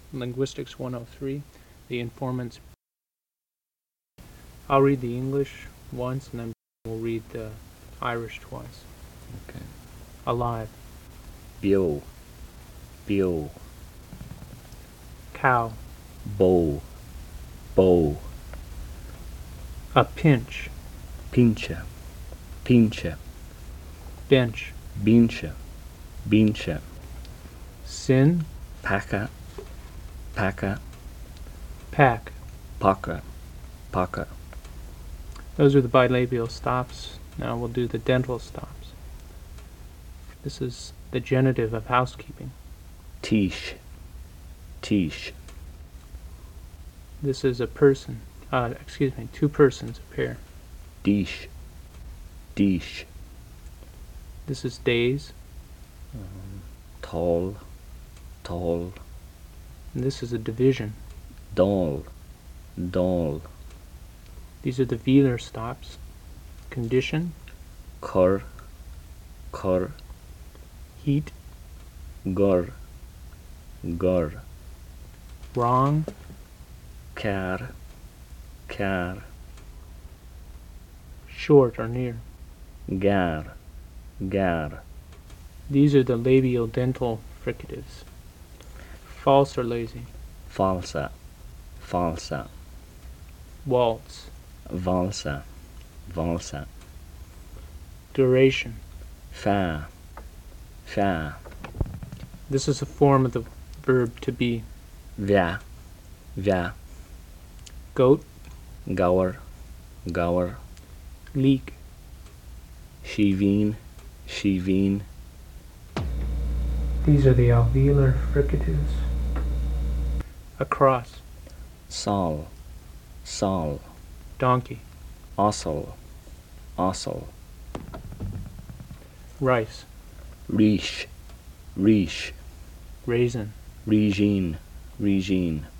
Linguistics 103, the informant's. I'll read the English once and then we'll read the Irish twice. Okay. Alive. Bio. Bio. Cow. Bow. Bow. A pinch. Pinche. Pinche. Bench. Binche. Binche. Sin. Paca. Paca. Pack. Paca. Paca. Those are the bilabial stops. Now we'll do the dental stops. This is the genitive of housekeeping. Tish. Tish. This is a person. Two persons, a pair. Dish. Dish. This is days. Tall. Tall. And this is a division. Doll. Doll. These are the velar stops. Condition. Cur. Cur. Heat. Gur. Gur. Wrong. Car. Car. Short or near. Gar. Gar. These are the labial dental fricatives. False or lazy. Falsa. Falsa. Waltz. Valsa. Valsa. Duration. Fa. Fa. This is a form of the verb to be. Via. Via. Goat. Gower. Gower. Leak. Shiveen. Shiveen. These are the alveolar fricatives. Across. Sol. Sol. Donkey. Ossel. Ossel. Rice. Riche. Riche. Raisin. Regine. Regine.